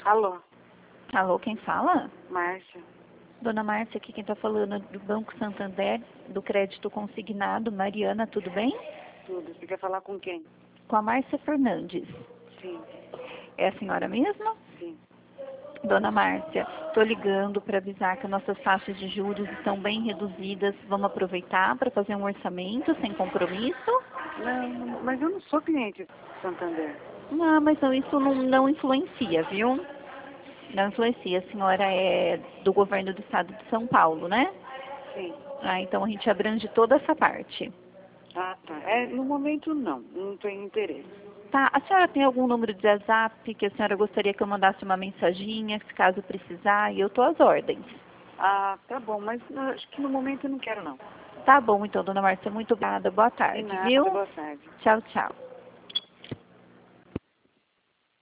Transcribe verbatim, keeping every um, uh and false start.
Alô, Alô, quem fala? Márcia. Dona Márcia, aqui quem está falando é do Banco Santander, do crédito consignado. Mariana, tudo bem? Tudo. Você quer falar com quem? Com a Márcia Fernandes. Sim, É a senhora mesma? sim. Dona Márcia, estou ligando para avisar que nossas taxas de juros estão bem reduzidas. Vamos aproveitar para fazer um orçamento sem compromisso? Não, não, mas eu não sou cliente do Santander. Não, mas não, isso não, não influencia, viu? Não influencia. A senhora é do governo do estado de São Paulo, né? Sim. Ah, então a gente abrange toda essa parte. Ah, tá. É, no momento não, não tenho interesse. Tá, a senhora tem algum número de WhatsApp que a senhora gostaria que eu mandasse uma mensaginha, se caso precisar, e eu tô às ordens. Ah, tá bom, mas não, acho que no momento eu não quero não. Tá bom, então, dona Márcia, muito obrigada. Boa De tarde, nada, viu? boa tarde. Tchau, tchau.